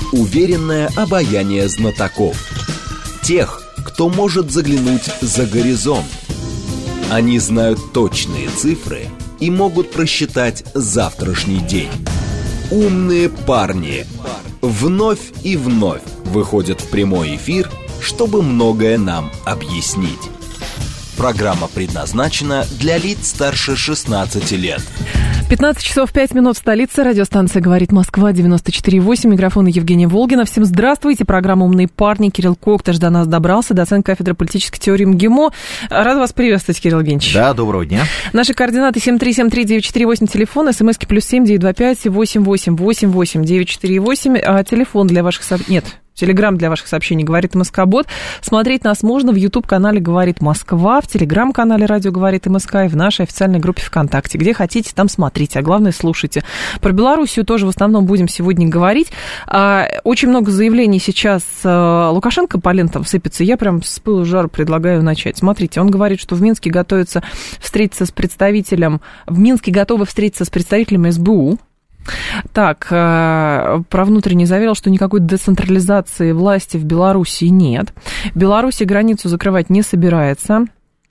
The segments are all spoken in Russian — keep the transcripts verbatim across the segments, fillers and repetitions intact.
Уверенное обаяние знатоков. Тех, кто может заглянуть за горизонт. Они знают точные цифры и могут просчитать завтрашний день. Умные парни вновь и вновь выходят в прямой эфир, чтобы многое нам объяснить. Программа предназначена для лиц старше шестнадцати лет. пятнадцать часов пять минут в столице. Радиостанция «Говорит Москва», девяносто четыре и восемь. Микрофон Евгения Волгина. Всем здравствуйте. Программа «Умные парни». Кирилл Кокташ до нас добрался. Доцент кафедры политической теории МГИМО. Рад вас приветствовать, Кирилл Евгеньевич. Да, доброго дня. Наши координаты семь три семь три девять четыре восемь, телефон, смски плюс семь девять два пять восемь восемь восемь восемь девять четыре восемь. А телефон для ваших... Со... Нет... Телеграм для ваших сообщений «Говорит МСК-бот». Смотреть нас можно в YouTube-канале «Говорит Москва», в Телеграм-канале «Радио Говорит МСК» и в нашей официальной группе ВКонтакте. Где хотите, там смотрите, а главное, слушайте. Про Белоруссию тоже в основном будем сегодня говорить. Очень много заявлений сейчас Лукашенко по лентам сыпется. Я прям с пылу с жару предлагаю начать. Смотрите, он говорит, что в Минске готовится встретиться с представителем... В Минске готовы встретиться с представителем СБУ. Так, про внутренний заверил, что никакой децентрализации власти в Беларуси нет. Беларусь границу закрывать не собирается.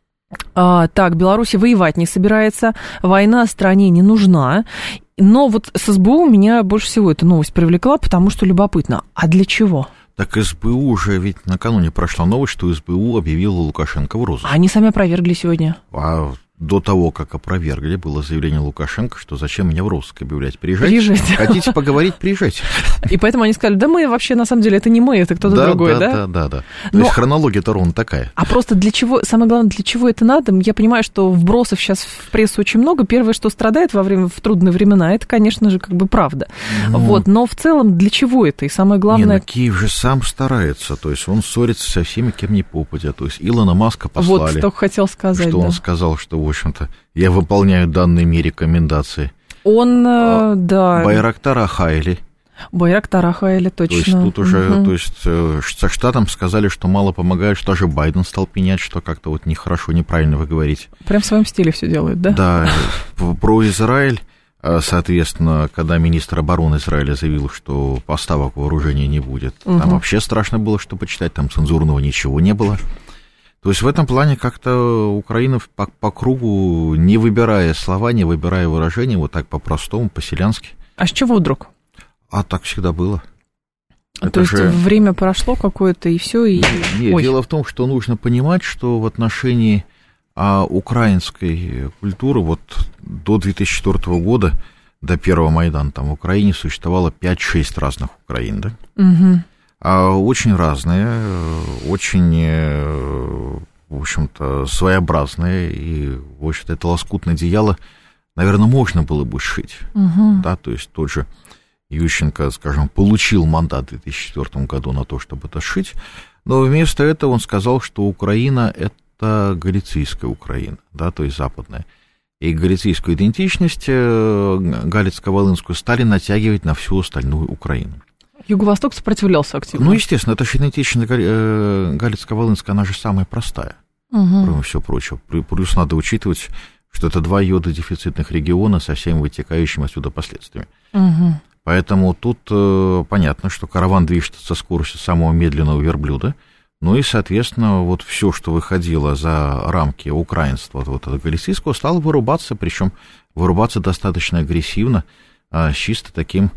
Так, Беларусь воевать не собирается. Война стране не нужна. Но вот с СБУ меня больше всего эта новость привлекла, потому что любопытно. А для чего? Так СБУ уже ведь накануне прошла новость, что СБУ объявила Лукашенко в розыск. Они сами опровергли сегодня. А до того, как опровергли, было заявление Лукашенко, что зачем меня в розыск объявлять? Приезжайте. Приезжайте. Хотите поговорить? Приезжайте. И поэтому они сказали, да мы вообще, на самом деле, это не мы, это кто-то да, другой, да? Да, да, да, да. То Но... есть хронология-то ровно такая. А просто для чего, самое главное, для чего это надо? Я понимаю, что вбросов сейчас в прессу очень много. Первое, что страдает во время, в трудные времена, это, конечно же, как бы правда. Ну... Вот. Но в целом, для чего это? И самое главное... Не, ну Киев же сам старается, то есть он ссорится со всеми, кем ни попадя. То есть Илона Маска послали. Вот, только хотел сказать, Что да. он сказал, что, в общем-то, я выполняю данные мне рекомендации. Он, а, да... Байрактар Ахайли. Байрактар Ахайли, точно. То есть тут уже, угу. то есть со штатом сказали, что мало помогает, что даже Байден стал пенять, что как-то вот нехорошо, неправильно вы говорите. Прям в своем стиле все делают, да? Да, про Израиль, соответственно, когда министр обороны Израиля заявил, что поставок вооружения не будет, угу. Там вообще страшно было что почитать, там цензурного ничего не было. То есть в этом плане как-то Украина по, по кругу, не выбирая слова, не выбирая выражения, вот так по-простому, по-селянски. А с чего вдруг? А так всегда было. То Это есть же... время прошло какое-то, и все, и... Нет, Ой. Дело в том, что нужно понимать, что в отношении а, украинской культуры вот до две тысячи четвёртого года, до первого Майдана, там в Украине существовало пять-шесть разных Украин, да? Угу. Очень разные, очень, в общем-то, своеобразные, и, в общем-то, это лоскутное одеяло, наверное, можно было бы сшить, угу. Да, то есть тот же Ющенко, скажем, получил мандат в две тысячи четвёртом году на то, чтобы это сшить, но вместо этого он сказал, что Украина – это галицийская Украина, да, то есть западная, и галицийскую идентичность, галицко-волынскую, стали натягивать на всю остальную Украину. Юго-Восток сопротивлялся активно. Ну, естественно, это же идентичность галицко-волынская, она же самая простая, угу. Кроме всего прочего. Плюс надо учитывать, что это два йододефицитных региона со всеми вытекающими отсюда последствиями. Угу. Поэтому тут э, понятно, что караван движется со скоростью самого медленного верблюда, ну и, соответственно, вот все, что выходило за рамки украинства, вот этого галицийского, стало вырубаться, причем вырубаться достаточно агрессивно, э, с чисто таким...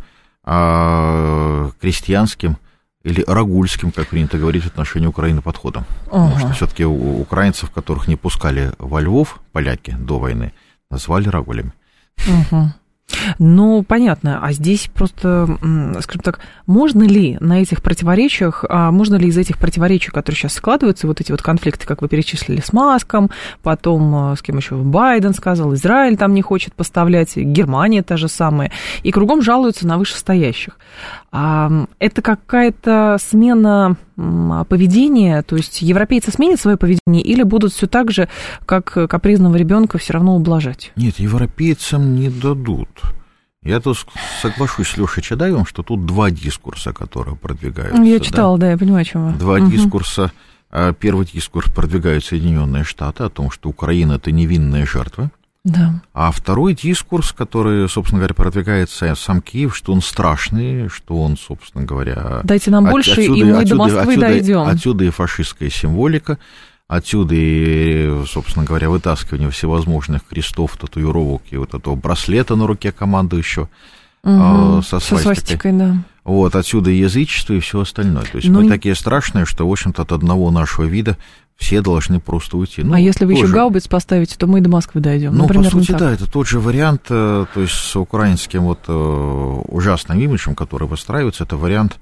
крестьянским или рагульским, как принято говорить в отношении Украины, подходом. Ага. Потому что все-таки у украинцев, которых не пускали во Львов, поляки, до войны, назвали рагулями. Угу. Ну, понятно. А здесь просто, скажем так, можно ли на этих противоречиях, а можно ли из этих противоречий, которые сейчас складываются, вот эти вот конфликты, как вы перечислили, с Маском, потом с кем еще Байден сказал, Израиль там не хочет поставлять, Германия та же самая, и кругом жалуются на вышестоящих. Это какая-то смена поведения, то есть европейцы сменят свое поведение или будут все так же, как капризного ребенка, все равно ублажать? Нет, европейцам не дадут. Я тут соглашусь с Лешей Чадаевым, что тут два дискурса, которые продвигаются. Я читала, да, да я понимаю, о чем вы. Два угу. дискурса. Первый дискурс продвигают Соединенные Штаты о том, что Украина – это невинная жертва, Да. А второй дискурс, который, собственно говоря, продвигается сам Киев, что он страшный, что он, собственно говоря... Дайте нам от, больше, отсюда, и мы отсюда, до Москвы отсюда, дойдем. Отсюда и фашистская символика, отсюда и, собственно говоря, вытаскивание всевозможных крестов, татуировок и вот этого браслета на руке командующего угу, со Со свастикой. свастикой, да. Вот, отсюда и язычество, и все остальное. То есть ну, мы такие страшные, что, в общем-то, от одного нашего вида все должны просто уйти. Ну, а если вы тоже... еще гаубиц поставите, то мы и до Москвы дойдем. Ну, например, по сути, так. да, это тот же вариант, то есть с украинским вот ужасным имиджем, который выстраивается, это вариант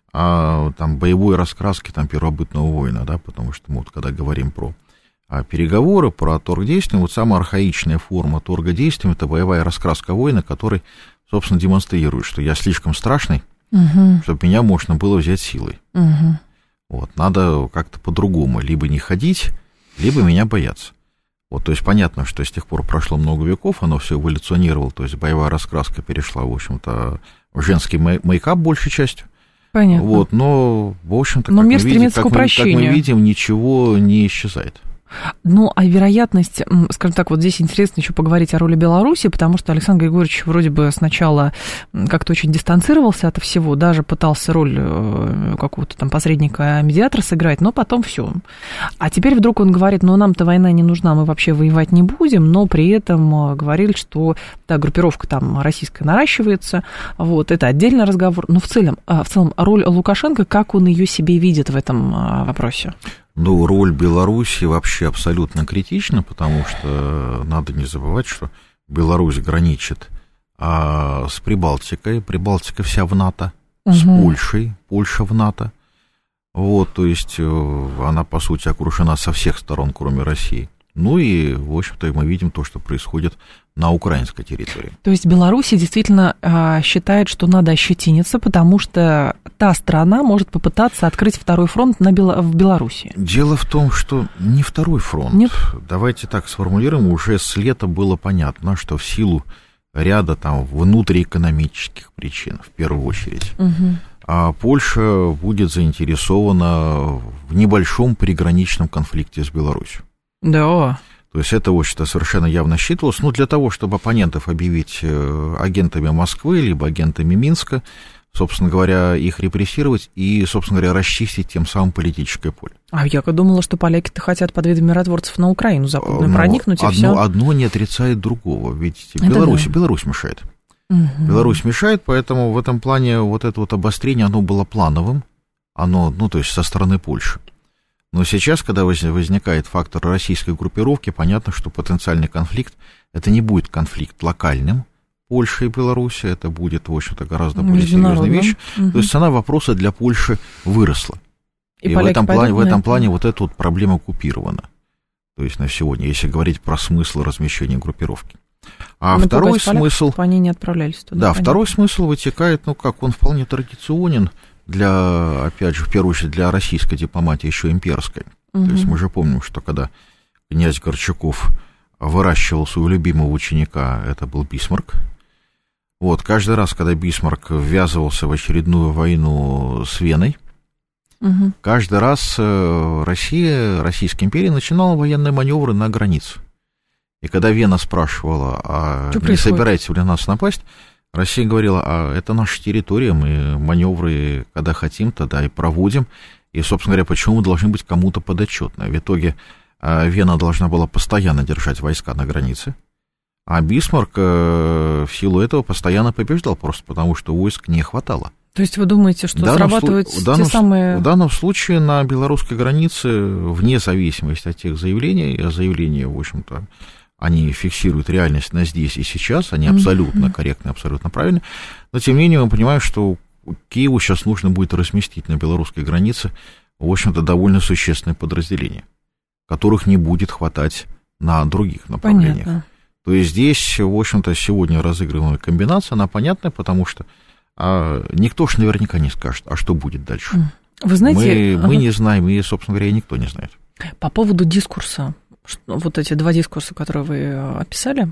там боевой раскраски там первобытного воина, да, потому что мы вот когда говорим про переговоры, про торгдействия, вот самая архаичная форма торгодействия — это боевая раскраска воина, который, собственно, демонстрирует, что я слишком страшный, угу. чтобы меня можно было взять силой. Угу. Вот, надо как-то по-другому, либо не ходить, либо меня бояться. Вот, то есть понятно, что с тех пор прошло много веков, оно все эволюционировало, то есть боевая раскраска перешла, в общем-то, в женский мейкап большей частью. Понятно. Вот, но, в общем-то, но как, мир мы видим, как, мы, как мы видим, ничего не исчезает. Ну, а вероятность, скажем так, вот здесь интересно еще поговорить о роли Беларуси, потому что Александр Григорьевич вроде бы сначала как-то очень дистанцировался от всего, даже пытался роль какого-то там посредника-медиатора сыграть, но потом все. А теперь вдруг он говорит, ну, нам-то война не нужна, мы вообще воевать не будем, но при этом говорили, что да, группировка там российская наращивается, вот, это отдельный разговор, но в целом, в целом роль Лукашенко, как он ее себе видит в этом вопросе? Ну, роль Беларуси вообще абсолютно критична, потому что надо не забывать, что Беларусь граничит а, с Прибалтикой, Прибалтика вся в НАТО, угу. с Польшей, Польша в НАТО. Вот, то есть она, по сути, окружена со всех сторон, кроме России. Ну и, в общем-то, мы видим то, что происходит на украинской территории. То есть Беларусь действительно а, считает, что надо ощетиниться, потому что та страна может попытаться открыть второй фронт на Бел... в Беларуси. Дело в том, что не второй фронт. Нет? Давайте так сформулируем. Уже с лета было понятно, что в силу ряда там внутриэкономических причин, в первую очередь, угу. а Польша будет заинтересована в небольшом приграничном конфликте с Беларусью. Да. То есть это, в общем-то, совершенно явно считывалось. Ну, для того, чтобы оппонентов объявить агентами Москвы, либо агентами Минска, собственно говоря, их репрессировать и, собственно говоря, расчистить тем самым политическое поле. А я думала, что поляки-то хотят под видом миротворцев на Украину западную ну, проникнуть, и одно, все. Одно не отрицает другого. Видите, Беларусь, да. Беларусь мешает. Угу. Беларусь мешает, поэтому в этом плане вот это вот обострение, оно было плановым, оно, ну, то есть со стороны Польши. Но сейчас, когда возникает фактор российской группировки, понятно, что потенциальный конфликт, это не будет конфликт локальным Польши и Беларуси, это будет, в общем-то, гораздо более серьезная вещь. Угу. То есть цена вопроса для Польши выросла. И, и в, этом плане, в этом плане вот эта вот проблема купирована. То есть на сегодня, если говорить про смысл размещения группировки. А Мы второй смысл... Они не отправлялись туда. Да, понятно. Второй смысл вытекает, ну как, он вполне традиционен. Для, опять же, в первую очередь, для российской дипломатии еще имперской. Угу. То есть мы же помним, что когда князь Горчаков выращивал своего любимого ученика, это был Бисмарк. Вот, каждый раз, когда Бисмарк ввязывался в очередную войну с Веной, угу. каждый раз Россия, Российская империя начинала военные маневры на границе. И когда Вена спрашивала, а что не происходит? Собираетесь ли нас напасть, Россия говорила, а это наша территория, мы маневры, когда хотим, тогда и проводим. И, собственно говоря, почему мы должны быть кому-то подотчетны? В итоге Вена должна была постоянно держать войска на границе, а Бисмарк в силу этого постоянно побеждал, просто потому что войск не хватало. То есть вы думаете, что срабатывают слу... данном, те самые... В данном случае на белорусской границе, вне зависимости от тех заявлений, а заявления, в общем-то, они фиксируют реальность на здесь и сейчас, они абсолютно mm-hmm. корректны, абсолютно правильны, но тем не менее мы понимаем, что Киеву сейчас нужно будет разместить на белорусской границе, в общем-то, довольно существенные подразделения, которых не будет хватать на других направлениях. Понятно. То есть здесь, в общем-то, сегодня разыгрываемая комбинация, она понятная, потому что а, никто ж наверняка не скажет, а что будет дальше. Вы знаете... Мы, мы не знаем, и, собственно говоря, никто не знает. По поводу дискурса. Вот эти два дискурса, которые вы описали,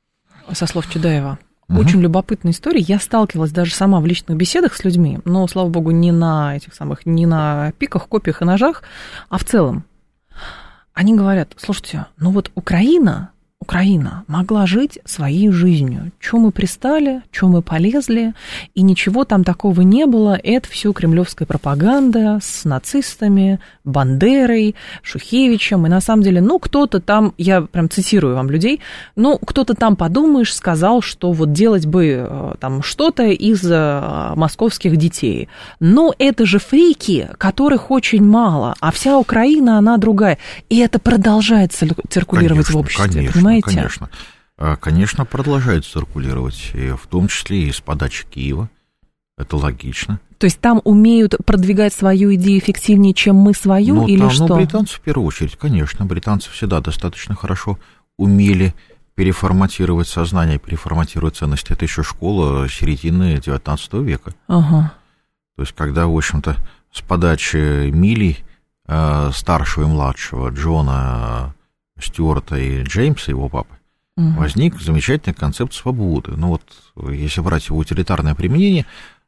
со слов Чудаева, угу. очень любопытная история. Я сталкивалась даже сама в личных беседах с людьми, но, слава богу, не на этих самых, не на пиках, копиях и ножах, а в целом. Они говорят, слушайте, ну вот Украина, Украина могла жить своей жизнью. Чего мы пристали, чего мы полезли, и ничего там такого не было. Это все кремлевская пропаганда с нацистами, Бандерой, Шухевичем. И на самом деле, ну, кто-то там, я прям цитирую вам людей, ну, кто-то там, подумаешь, сказал, что вот делать бы там что-то из московских детей. Но это же фрики, которых очень мало, а вся Украина, она другая. И это продолжает циркулировать конечно, в обществе, конечно, понимаете? Конечно, конечно, продолжает циркулировать, и в том числе и с подачи Киева. Это логично. То есть там умеют продвигать свою идею эффективнее, чем мы свою, ну, или там, что? Ну, британцы в первую очередь, конечно. Британцы всегда достаточно хорошо умели переформатировать сознание, переформатировать ценности. Это еще школа середины девятнадцатого века. Ага. То есть, когда, в общем-то, с подачи Милли, старшего и младшего, Джона, Стюарта и Джеймса, его папы, угу. возник замечательный концепт свободы. Ну вот, если брать его утилитарное применение,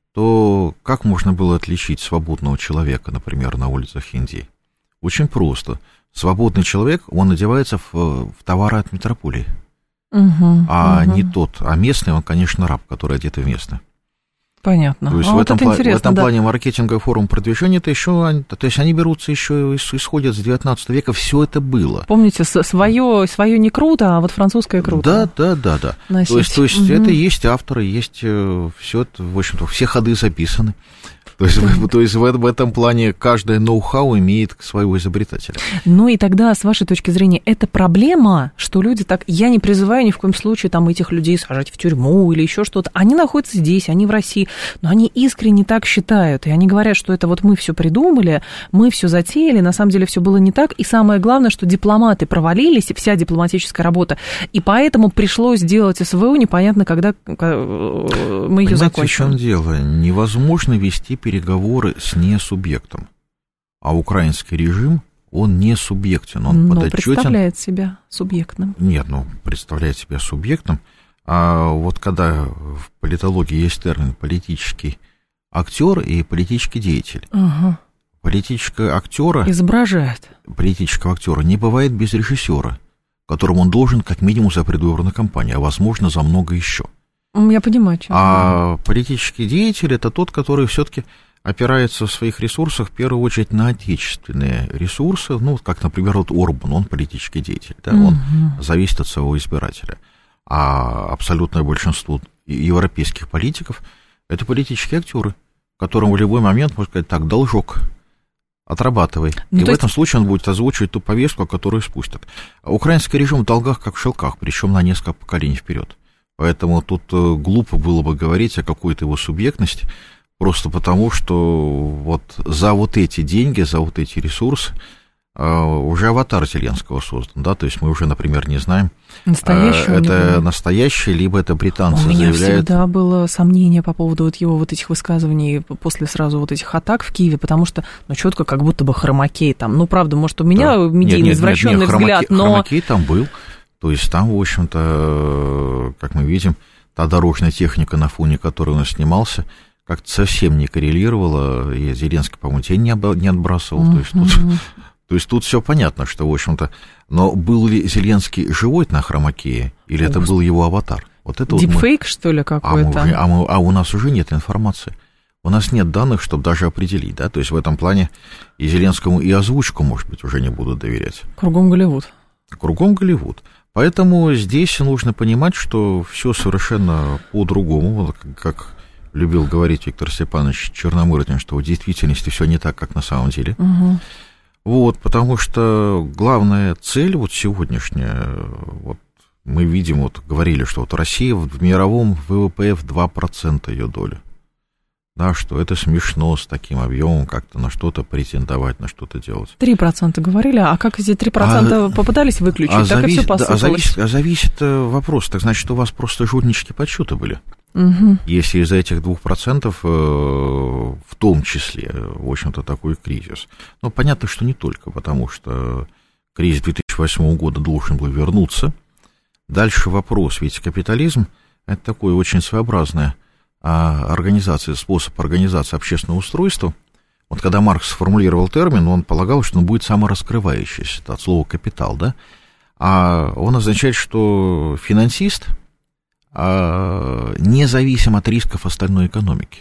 то как можно было отличить свободного человека, например, на улицах Индии? Очень просто. Свободный человек, он одевается в, в товары от метрополии. Угу, а угу. не тот, а местный, он, конечно, раб, который одет в местный. Понятно. То есть а в, вот этом, пла- в этом да. плане маркетинговый форум продвижения, это еще, то есть они берутся еще, исходят с девятнадцатого века, все это было. Помните, свое, свое не круто, а вот французское круто. Да, да, да, да. Носить. То есть, то есть угу. это есть авторы, есть все это, в общем-то, все ходы записаны. То есть, в, то есть в, в этом плане каждое ноу-хау имеет своего изобретателя. Ну и тогда, с вашей точки зрения, это проблема, что люди так... Я не призываю ни в коем случае там этих людей сажать в тюрьму или еще что-то. Они находятся здесь, они в России, но они искренне так считают. И они говорят, что это вот мы все придумали, мы все затеяли, на самом деле все было не так. И самое главное, что дипломаты провалились, вся дипломатическая работа, и поэтому пришлось делать СВО непонятно, когда мы ее закончим. Понимаете, в чем дело? Невозможно вести переговоры с несубъектом. А украинский режим, он не субъектен, он Но подотчетен. представляет себя субъектным. Нет, ну, представляет себя субъектом. А вот когда в политологии есть термин политический актер и политический деятель. Ага. Политического актера... Изображает. Политического актера не бывает без режиссера, которому он должен как минимум за предвыборную кампанию, а возможно за много еще. Я понимаю, что. А политический деятель – это тот, который все-таки опирается в своих ресурсах в первую очередь на отечественные ресурсы, ну, как, например, вот Орбан, он политический деятель, да, он угу. зависит от своего избирателя. А абсолютное большинство европейских политиков – это политические актеры, которым в любой момент можно сказать: так, должок, отрабатывай. Ну, и в есть... этом случае он будет озвучивать ту повестку, которую спустят. Украинский режим в долгах, как в шелках, причем на несколько поколений вперед. Поэтому тут глупо было бы говорить о какой-то его субъектности, просто потому, что вот за вот эти деньги, за вот эти ресурсы уже аватар Зеленского создан, да, то есть мы уже, например, не знаем, настоящий это настоящий, либо это британцы У меня заявляют... всегда было сомнение по поводу вот его вот этих высказываний после сразу вот этих атак в Киеве, потому что, ну, четко как будто бы хромакей там, ну, правда, может, у меня да. медийный извращенный взгляд, хромакей, но... Хромакей там был. То есть там, в общем-то, как мы видим, та дорожная техника, на фоне которой он снимался, как-то совсем не коррелировала, и Зеленский, по-моему, тень не отбрасывал. Mm-hmm. То есть тут, то есть тут все понятно, что, в общем-то, но был ли Зеленский живой на хромакее, или это был его аватар? Вот это дипфейк, вот мы... что ли, какой-то? А, мы, а, мы, а у нас уже нет информации. У нас нет данных, чтобы даже определить, да, то есть в этом плане и Зеленскому, и озвучку, может быть, уже не будут доверять. Кругом Голливуд. Кругом Голливуд. Поэтому здесь нужно понимать, что все совершенно по-другому, вот как любил говорить Виктор Степанович Черномырдин, что в действительности все не так, как на самом деле. Угу. Вот, потому что главная цель вот сегодняшняя, вот мы видим, вот говорили, что вот Россия в мировом ВВП в два процента ее доля. Да, что это смешно с таким объемом как-то на что-то претендовать, на что-то делать. три процента говорили, а как эти три процента а, попытались выключить, а так зависит, и все посыпалось. Да, а, зависит, а зависит вопрос, так значит, у вас просто жульнические подсчеты были. Угу. Если из этих двух процентов в том числе, в общем-то, такой кризис. Ну, понятно, что не только, потому что кризис две тысячи восьмого года должен был вернуться. Дальше вопрос, ведь капитализм – это такое очень своеобразное организация, способ организации общественного устройства. Вот когда Маркс сформулировал термин, он полагал, что он будет самораскрывающийся, это от слова «капитал», да? А он означает, что финансист независим от рисков остальной экономики.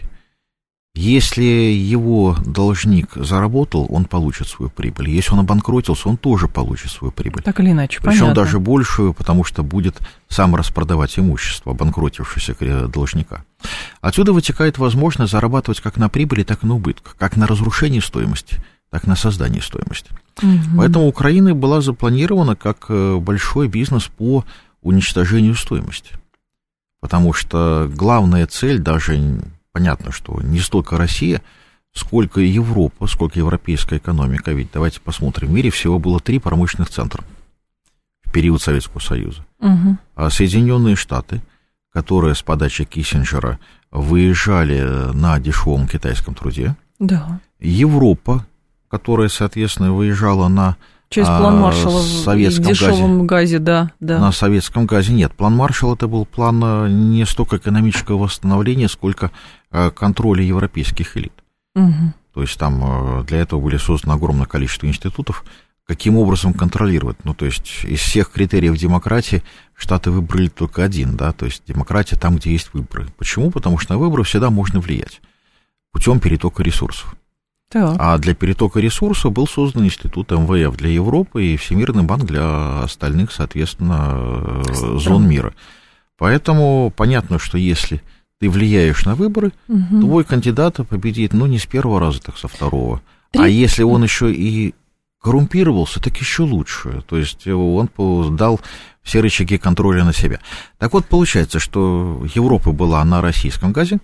Если его должник заработал, он получит свою прибыль. Если он обанкротился, он тоже получит свою прибыль. Так или иначе, причем понятно. даже большую, потому что будет сам распродавать имущество обанкротившегося должника. Отсюда вытекает возможность зарабатывать как на прибыли, так и на убытках, как на разрушении стоимости, так и на создании стоимости. Угу. Поэтому Украина была запланирована как большой бизнес по уничтожению стоимости. Потому что главная цель даже... Понятно, что не столько Россия, сколько Европа, сколько европейская экономика. Ведь давайте посмотрим, в мире всего было три промышленных центра в период Советского Союза. Угу. А Соединенные Штаты, которые с подачи Киссинджера выезжали на дешевом китайском труде. Да. Европа, которая, соответственно, выезжала на... Через план Маршалла в дешевом газе, да, да. На советском газе нет. План Маршалла это был план не столько экономического восстановления, сколько контроля европейских элит. Угу. То есть там для этого были созданы огромное количество институтов. Каким образом контролировать? Ну, то есть из всех критериев демократии Штаты выбрали только один, да, то есть демократия там, где есть выборы. Почему? Потому что на выборы всегда можно влиять путем перетока ресурсов. Так. А для перетока ресурсов был создан институт эм вэ эф для Европы и Всемирный банк для остальных, соответственно, Стран. зон мира. Поэтому понятно, что если ты влияешь на выборы, угу. твой кандидат победит, ну, не с первого раза, так со второго. Три... А если он еще и коррумпировался, так еще лучше. То есть он дал все рычаги контроля на себя. Так вот, получается, что Европа была на российском газе,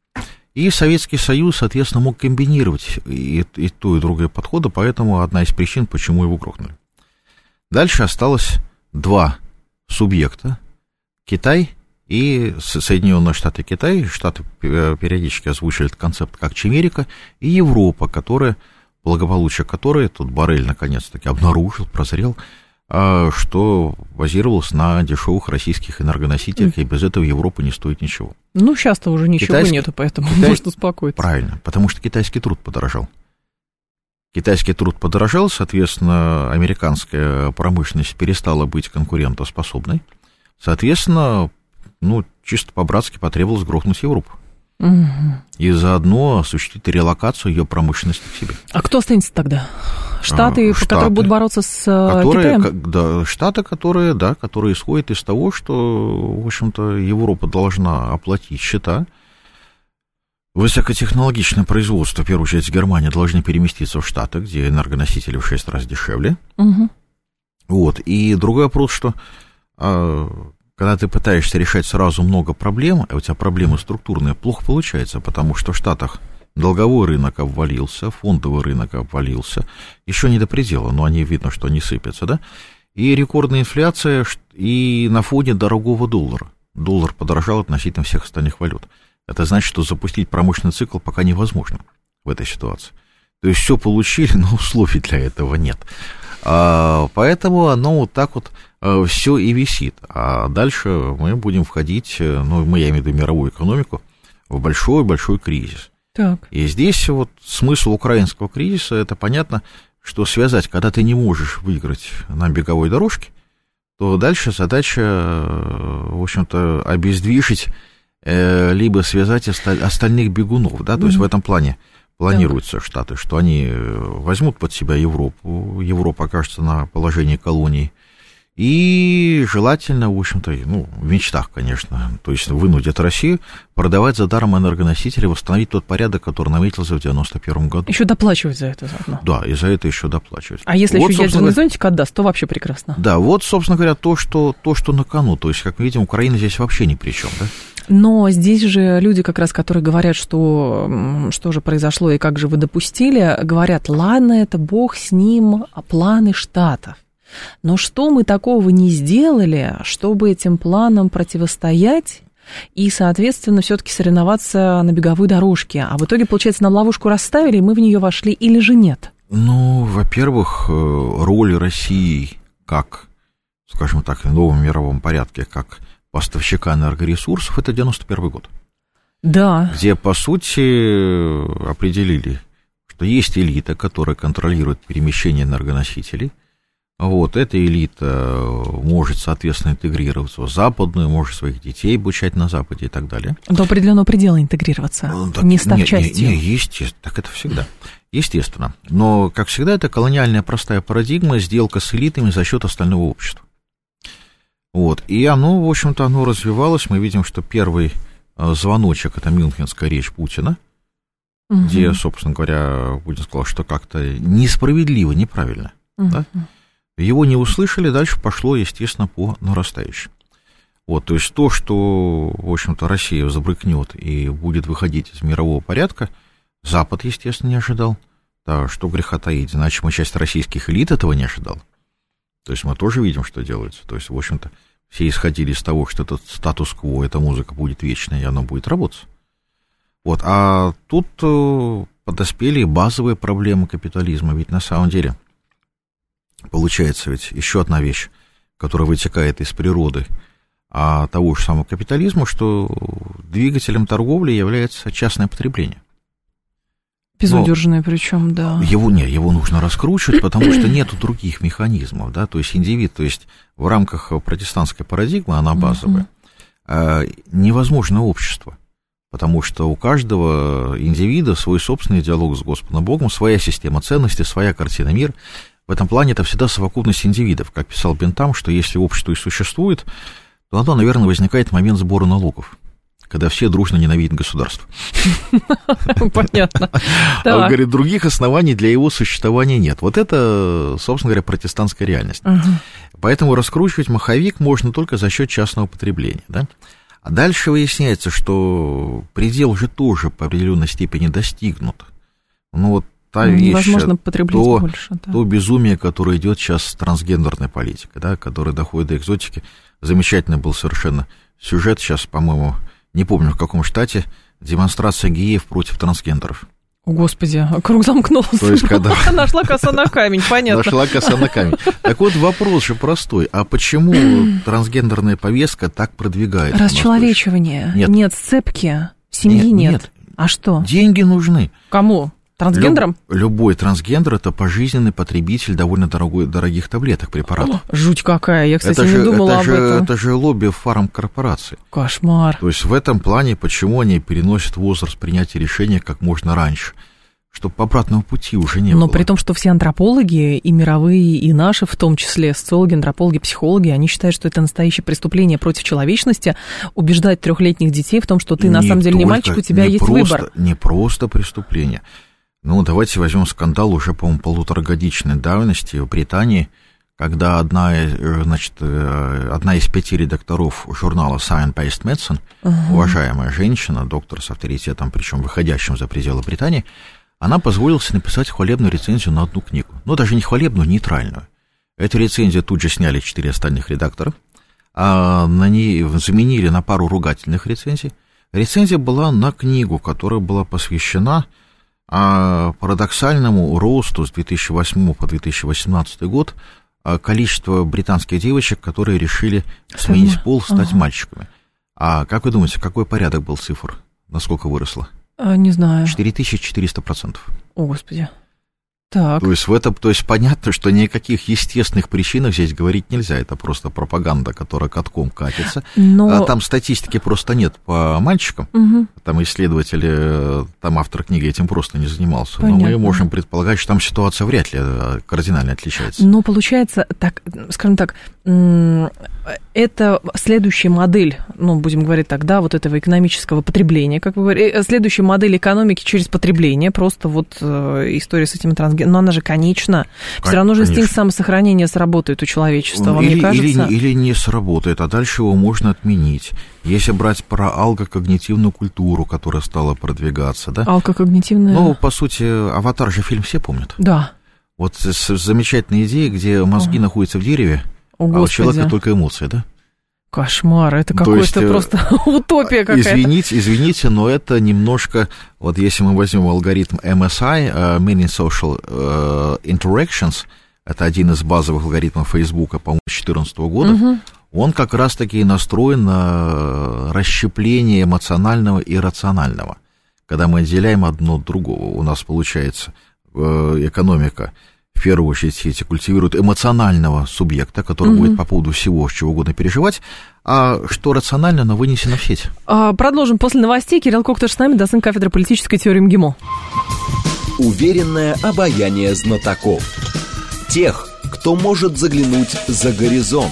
и Советский Союз, соответственно, мог комбинировать и, и то, и другое подходы, поэтому одна из причин, почему его грохнули. Дальше осталось два субъекта, Китай и Соединенные Штаты Китай. Штаты периодически озвучили этот концепт как чимерика, и Европа, которая, благополучие которой, тут Боррель наконец-таки обнаружил, прозрел, что базировалось на дешевых российских энергоносителях, mm. и без этого Европа не стоит ничего. Ну, сейчас-то уже ничего китайский, нету, поэтому китай... можно успокоиться. Правильно, потому что китайский труд подорожал. Китайский труд подорожал, соответственно, американская промышленность перестала быть конкурентоспособной. Соответственно, ну, чисто по-братски потребовалось грохнуть Европу. Угу. И заодно осуществить релокацию ее промышленности к себе. А кто останется тогда? Штаты, Штаты которые будут бороться с которые, Китаем? Да, Штаты, которые, да, которые исходят из того, что, в общем-то, Европа должна оплатить счета. Высокотехнологичное производство, в первую очередь, с Германии, должны переместиться в Штаты, где энергоносители в шесть раз дешевле. Угу. Вот. И другой вопрос, что когда ты пытаешься решать сразу много проблем, а у тебя проблемы структурные, плохо получается, потому что в Штатах долговой рынок обвалился, фондовый рынок обвалился, еще не до предела, но они видно, что они сыпятся, да, и рекордная инфляция, и на фоне дорогого доллара. Доллар подорожал относительно всех остальных валют. Это значит, что запустить промышленный цикл пока невозможно в этой ситуации. То есть все получили, но условий для этого нет. А, поэтому оно вот так вот а, все и висит. А дальше мы будем входить, ну, мы, я имею в виду мировую экономику, в большой-большой кризис. Так. И здесь вот смысл украинского кризиса, это понятно, что связать, когда ты не можешь выиграть на беговой дорожке, то дальше задача, в общем-то, обездвижить, э, либо связать остальных бегунов, да, то mm-hmm. есть в этом плане планируются так. Штаты, что они возьмут под себя Европу, Европа окажется на положении колоний, и желательно, в общем-то, ну, в мечтах, конечно, то есть вынудят Россию продавать за даром энергоносители, восстановить тот порядок, который наметился в девяносто первом году. Еще доплачивать за это заодно. Да, и за это еще доплачивать. А если вот, еще ядерный зонтик отдаст, то вообще прекрасно. Да, вот, собственно говоря, то, что, то, что на кону. То есть, как мы видим, Украина здесь вообще ни при чем, да? Но здесь же люди, как раз, которые говорят, что, что же произошло и как же вы допустили, говорят, ладно, это бог с ним, а планы Штатов. Но что мы такого не сделали, чтобы этим планам противостоять и, соответственно, все-таки соревноваться на беговой дорожке? А в итоге, получается, нам ловушку расставили, и мы в нее вошли, или же нет? Ну, во-первых, роль России как, скажем так, в новом мировом порядке, как поставщика энергоресурсов, это девяносто первый год. Да. Где, по сути, определили, что есть элита, которая контролирует перемещение энергоносителей. Вот, эта элита может, соответственно, интегрироваться в западную, может своих детей обучать на Западе и так далее. До определенного предела интегрироваться, ну, так, не став не, частью. Не, не, естественно, так это всегда. Естественно. Но, как всегда, это колониальная простая парадигма, сделка с элитами за счет остального общества. Вот. И оно, в общем-то, оно развивалось. Мы видим, что первый звоночек — это мюнхенская речь Путина, угу. где, собственно говоря, Путин сказал, что как-то несправедливо, неправильно. Угу. Да? Его не услышали, дальше пошло, естественно, по нарастающей. Вот, то есть то, что, в общем-то, Россия забрыкнет и будет выходить из мирового порядка, Запад, естественно, не ожидал. Да, что греха таить, иначе мы часть российских элит этого не ожидал. То есть мы тоже видим, что делается. То есть, в общем-то, все исходили из того, что этот статус-кво, эта музыка будет вечной, и она будет работать. Вот, а тут подоспели базовые проблемы капитализма, ведь на самом деле... Получается ведь еще одна вещь, которая вытекает из природы а того же самого капитализма, что двигателем торговли является частное потребление. Безудержное причем, да. Его, не, его нужно раскручивать, потому что нету других механизмов, да, то есть индивид, то есть в рамках протестантской парадигмы, она базовая, uh-huh. невозможно общество, потому что у каждого индивида свой собственный диалог с Господом Богом, своя система ценностей, своя картина мира. В этом плане это всегда совокупность индивидов. Как писал Бентам, что если общество и существует, то оно, наверное, возникает в момент сбора налогов, когда все дружно ненавидят государство. Понятно. А он говорит, других оснований для его существования нет. Вот это, собственно говоря, протестантская реальность. Поэтому раскручивать маховик можно только за счет частного потребления. Да? А дальше выясняется, что предел же тоже по определенной степени достигнут. Ну вот та вещь, невозможно потреблять то, больше. Да. То безумие, которое идет сейчас с трансгендерной политикой, да, которое доходит до экзотики. Замечательный был совершенно сюжет сейчас, по-моему, не помню в каком штате, демонстрация геев против трансгендеров. О, Господи, круг замкнулся. То есть, когда... Нашла коса на камень, понятно. Нашла коса на камень. Так вот, вопрос же простой. А почему трансгендерная повестка так продвигается? Расчеловечивание. Нет, нет сцепки, семьи нет, нет. нет. А что? Деньги нужны. Кому? Трансгендерам? Люб, любой трансгендер — это пожизненный потребитель довольно дорогой, дорогих таблеток, препаратов. О, жуть какая, я, кстати, это не же, думала это об же, этом. Это же лобби фармкорпораций. Кошмар. То есть в этом плане, почему они переносят возраст принятия решения как можно раньше, чтобы обратного пути уже не Но было. Но при том, что все антропологи, и мировые, и наши, в том числе социологи, антропологи, психологи, они считают, что это настоящее преступление против человечности, убеждать трехлетних детей в том, что ты не на самом деле не только, мальчик, у тебя не есть просто, выбор. Не просто преступление. Ну, давайте возьмем скандал уже, по-моему, полуторагодичной давности в Британии, когда одна, значит, одна из пяти редакторов журнала Science-Based Medicine, uh-huh. уважаемая женщина, доктор с авторитетом, причем выходящим за пределы Британии, она позволила себе написать хвалебную рецензию на одну книгу. Ну, даже не хвалебную, нейтральную. Эту рецензию тут же сняли четыре остальных редактора, а на ней заменили на пару ругательных рецензий. Рецензия была на книгу, которая была посвящена парадоксальному росту с две тысячи восьмого по две тысячи восемнадцатый год количество британских девочек, которые решили сменить пол, стать ага. мальчиками. А как вы думаете, какой порядок был цифр? Насколько выросло? А, не знаю. четыре тысячи четыреста процентов. О, Господи. Так. То есть в этом, то есть понятно, что ни о каких естественных причинах здесь говорить нельзя. Это просто пропаганда, которая катком катится. Но... А там статистики просто нет по мальчикам. Угу. Там исследователи, там автор книги этим просто не занимался. Понятно. Но мы можем предполагать, что там ситуация вряд ли кардинально отличается. Но получается, так, скажем так, это следующая модель, ну, будем говорить так, да, вот этого экономического потребления, как вы говорите, следующая модель экономики через потребление, просто вот история с этими трансгендерами. Но она же конечна. Все равно же инстинкт самосохранения сработает у человечества, вам или, не кажется? Или, или не сработает, а дальше его можно отменить. Если брать про алгокогнитивную культуру, которая стала продвигаться, да? Алгокогнитивная? Ну, по сути, «Аватар» же фильм все помнят. Да. Вот замечательная идея, где мозги О. находятся в дереве, О, а у человека только эмоции, да? Кошмар, это какое-то просто утопия какая-то. Извините, извините, но это немножко, вот если мы возьмем алгоритм эм эс ай, uh, Many Social uh, Interactions, это один из базовых алгоритмов Фейсбука, по-моему, с две тысячи четырнадцатого года, угу. он как раз-таки настроен на расщепление эмоционального и рационального. Когда мы отделяем одно от другого, у нас получается экономика в первую очередь эти культивируют эмоционального субъекта, который угу. будет по поводу всего, чего угодно переживать, а что рационально, но вынесено в сеть. А, продолжим после новостей. Кирилл Коктыш с нами, доцент кафедры политической теории МГИМО. Уверенное обаяние знатоков. Тех, кто может заглянуть за горизонт.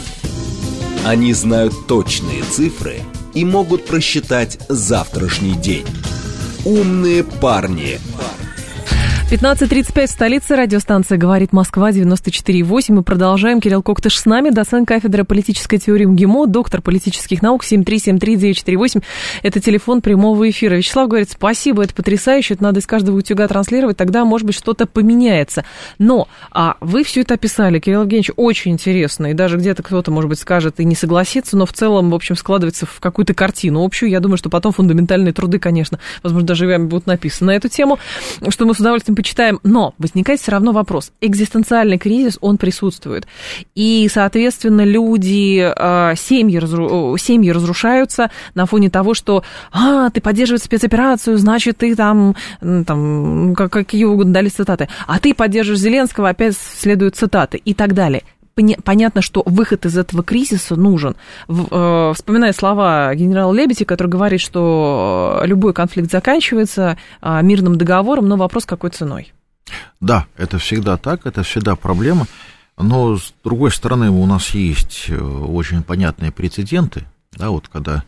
Они знают точные цифры и могут просчитать завтрашний день. Умные парни. пятнадцать тридцать пять в столице. Радиостанция «Говорит Москва», девяносто четыре и восемь. Мы продолжаем. Кирилл Коктыш с нами, доцент кафедры политической теории МГИМО, доктор политических наук. Семь три семь три девять четыре восемь. Это телефон прямого эфира. Вячеслав говорит: спасибо, это потрясающе, это надо из каждого утюга транслировать, тогда, может быть, что-то поменяется. Но а вы все это описали, Кирилл Евгеньевич, очень интересно, и даже где-то кто-то, может быть, скажет и не согласится, но в целом, в общем, складывается в какую-то картину общую. Я думаю, что потом фундаментальные труды, конечно, возможно, даже вами будут написаны на эту тему, что мы с удовольствием почитаем, но возникает все равно вопрос. Экзистенциальный кризис, он присутствует. И, соответственно, люди, семьи, разру... семьи разрушаются на фоне того, что а, ты поддерживаешь спецоперацию, значит, ты там, там какие угодно дали цитаты, а ты поддерживаешь Зеленского, опять следуют цитаты и так далее. Понятно, что выход из этого кризиса нужен. Вспоминая слова генерала Лебедя, который говорит, что любой конфликт заканчивается мирным договором, но вопрос, какой ценой. Да, это всегда так, это всегда проблема, но, с другой стороны, у нас есть очень понятные прецеденты, да, вот когда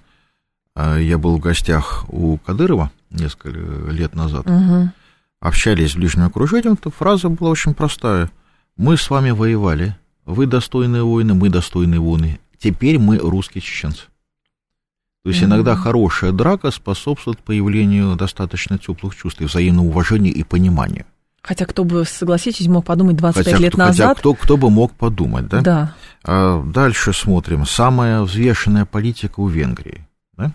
я был в гостях у Кадырова несколько лет назад, угу. общались в ближнем окружении, то фраза была очень простая: мы с вами воевали, вы достойные воины, мы достойные воины, теперь мы русские чеченцы. То есть mm-hmm. иногда хорошая драка способствует появлению достаточно теплых чувств, и взаимного уважения и понимания. Хотя кто бы, согласитесь, мог подумать двадцать пять хотя, лет кто, назад. Хотя кто, кто бы мог подумать, да? Да. А дальше смотрим. Самая взвешенная политика у Венгрии, да?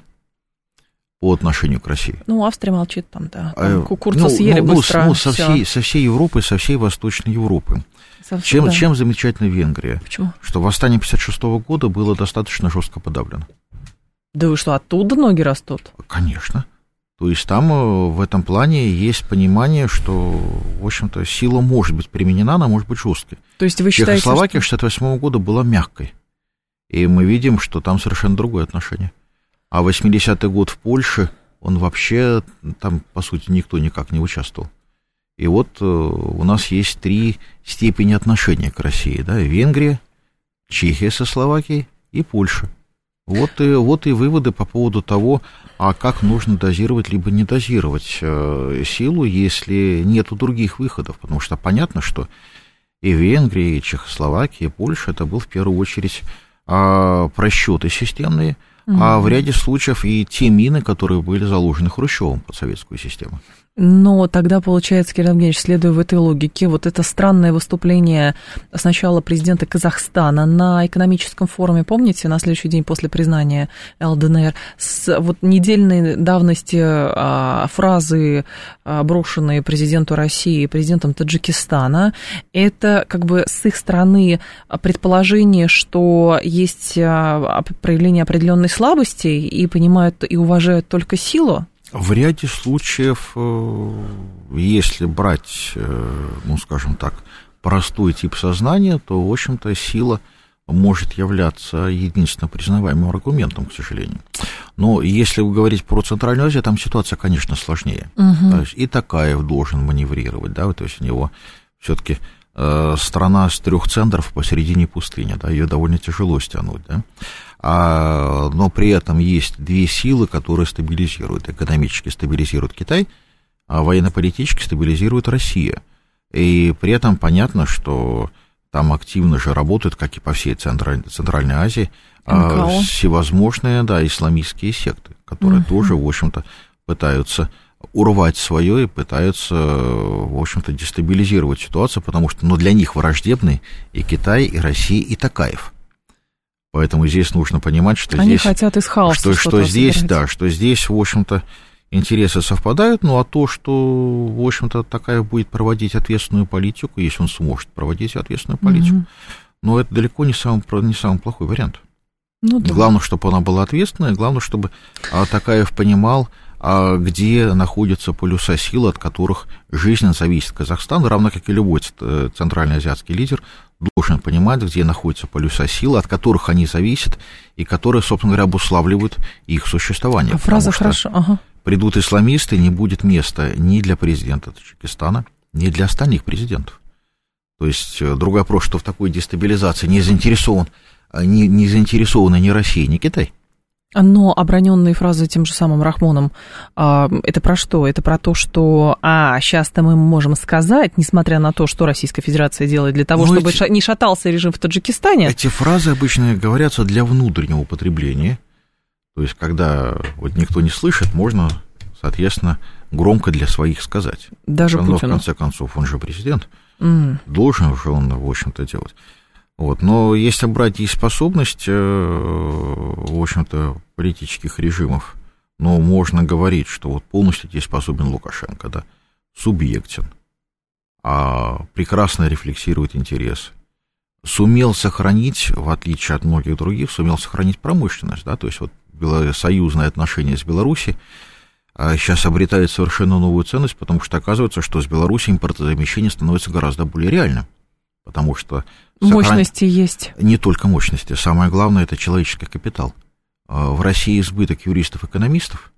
По отношению к России. Ну, Австрия молчит там, да. Там а, курцы ну, съели ну, быстро. Ну, со всей, со всей Европы, со всей Восточной Европы. Со, чем, да. чем замечательна Венгрия? Почему? Что восстание пятьдесят шестого года было достаточно жестко подавлено. Да вы что, оттуда ноги растут? Конечно. То есть там в этом плане есть понимание, что, в общем-то, сила может быть применена, она может быть жесткой. То есть вы считаете, Чехословакия что... шестьдесят восьмого года была мягкой, и мы видим, что там совершенно другое отношение. А восьмидесятый год в Польше, он вообще, там, по сути, никто никак не участвовал. И вот у нас есть три степени отношения к России, да, Венгрия, Чехия со Словакией и Польша. Вот и, вот и выводы по поводу того, а как нужно дозировать либо не дозировать э, силу, если нету других выходов. Потому что понятно, что и Венгрия, и Чехословакия, и Польша, это был в первую очередь э, просчеты системные, mm-hmm. а в ряде случаев и те мины, которые были заложены Хрущевым под советскую систему. Но тогда, получается, Кирилл Евгеньевич, следуя в этой логике, вот это странное выступление сначала президента Казахстана на экономическом форуме, помните, на следующий день после признания ЛДНР, с вот недельной давности а, фразы, а, брошенные президенту России и президентом Таджикистана, это как бы с их стороны предположение, что есть а, проявление определенной слабости и понимают и уважают только силу? В ряде случаев, если брать, ну, скажем так, простой тип сознания, то, в общем-то, сила может являться единственно признаваемым аргументом, к сожалению. Но если вы говорите про Центральную Азию, там ситуация, конечно, сложнее. Угу. То есть и Токаев должен маневрировать, да, то есть у него все-таки э, страна с трех центров посередине пустыни, да, ее довольно тяжело стянуть, да. А, но при этом есть две силы, которые стабилизируют. Экономически стабилизирует Китай, а военно-политически стабилизирует Россия. И при этом понятно, что там активно же работают, как и по всей Центральной, Центральной Азии, а, всевозможные, да, исламистские секты, которые uh-huh. тоже, в общем-то, пытаются урвать свое и пытаются, в общем-то, дестабилизировать ситуацию, потому что, ну, для них враждебны и Китай, и Россия, и Токаев. Поэтому здесь нужно понимать, что Они здесь, хотят из хаоса что, что здесь, собирать. да, что здесь, в общем-то, интересы совпадают, ну, а то, что, в общем-то, Токаев будет проводить ответственную политику, если он сможет проводить ответственную политику, mm-hmm. но это далеко не самый, не самый плохой вариант. Ну, да. Главное, чтобы она была ответственная, главное, чтобы Токаев понимал, где находятся полюса сил, от которых жизненно зависит Казахстан, равно как и любой центральноазиатский лидер должен понимать, где находятся полюса сил, от которых они зависят, и которые, собственно говоря, обуславливают их существование. А фраза хорошо. Ага. Придут исламисты, не будет места ни для президента Таджикистана, ни для остальных президентов. То есть другой вопрос, что в такой дестабилизации не заинтересован, не, не заинтересованы ни Россия, ни Китай. Но оброненные фразы тем же самым Рахмоном, это про что? Это про то, что, а, сейчас-то мы можем сказать, несмотря на то, что Российская Федерация делает для того, Но чтобы эти, не шатался режим в Таджикистане. Эти фразы обычно говорятся для внутреннего употребления. То есть, когда вот никто не слышит, можно, соответственно, громко для своих сказать. Даже Но, Путину. в конце концов, он же президент, mm. должен же он, в общем-то, делать. Вот. Но если брать дееспособность, в общем-то, политических режимов, ну, можно говорить, что вот полностью дееспособен Лукашенко, да, субъектен, а прекрасно рефлексирует интересы. Сумел сохранить, в отличие от многих других, сумел сохранить промышленность, да, то есть вот союзные отношения с Беларусью сейчас обретают совершенно новую ценность, потому что оказывается, что с Беларусью импортозамещение становится гораздо более реальным, потому что... Мощности сохран... есть. Не только мощности, самое главное — это человеческий капитал. В России избыток юристов-экономистов,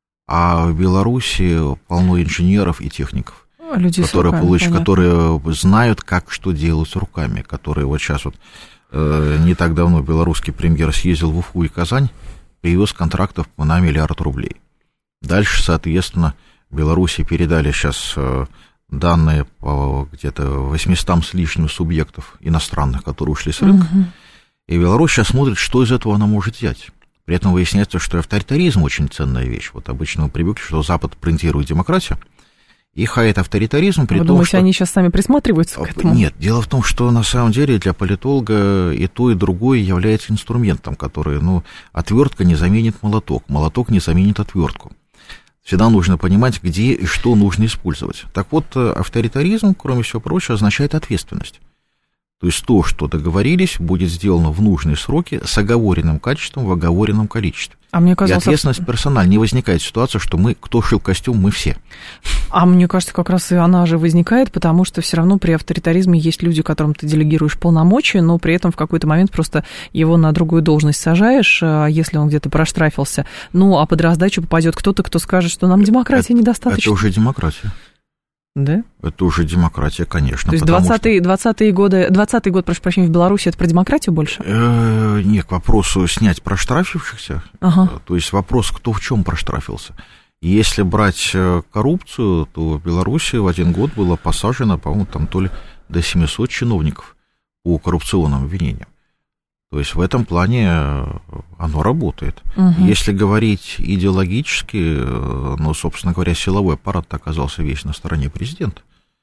а в Беларуси полно инженеров и техников, Люди которые, руками, получ... которые знают, как что делать с руками, которые вот сейчас вот э, не так давно белорусский премьер съездил в Уфу и Казань, привез контрактов на миллиард рублей. Дальше, соответственно, Беларуси передали сейчас э, данные по где-то восьмистам с лишним субъектов иностранных, которые ушли с рынка, угу. И Беларусь сейчас смотрит, что из этого она может взять. При этом выясняется, что авторитаризм очень ценная вещь. Вот обычно мы привыкли, что Запад принтирует демократию, и хает авторитаризм. При Вы том, думаете, что... они сейчас сами присматриваются к этому? Нет, дело в том, что на самом деле для политолога и то, и другое является инструментом, который, ну, отвертка не заменит молоток, молоток не заменит отвертку. Всегда нужно понимать, где и что нужно использовать. Так вот, авторитаризм, кроме всего прочего, означает ответственность. То есть то, что договорились, будет сделано в нужные сроки с оговоренным качеством в оговоренном количестве. А мне казалось... И ответственность персональная. Не возникает ситуация, что мы, кто шил костюм, мы все. А мне кажется, как раз и она же возникает, потому что все равно при авторитаризме есть люди, которым ты делегируешь полномочия, но при этом в какой-то момент просто его на другую должность сажаешь, если он где-то проштрафился. Ну, а под раздачу попадет кто-то, кто скажет, что нам демократии это, недостаточно. Это уже демократия. Да? Это уже демократия, конечно. То есть двадцатые, двадцатые годы, двадцатый год, прошу прощения, в Беларуси, это про демократию больше? Э, нет, к вопросу снять проштрафившихся. Ага. То есть вопрос, кто в чем проштрафился. Если брать коррупцию, то в Беларуси в один год было посажено, по-моему, там то ли до семисот чиновников по коррупционным обвинениям. То есть в этом плане оно работает. Угу. Если говорить идеологически, ну, собственно говоря, силовой аппарат оказался весь на стороне президента.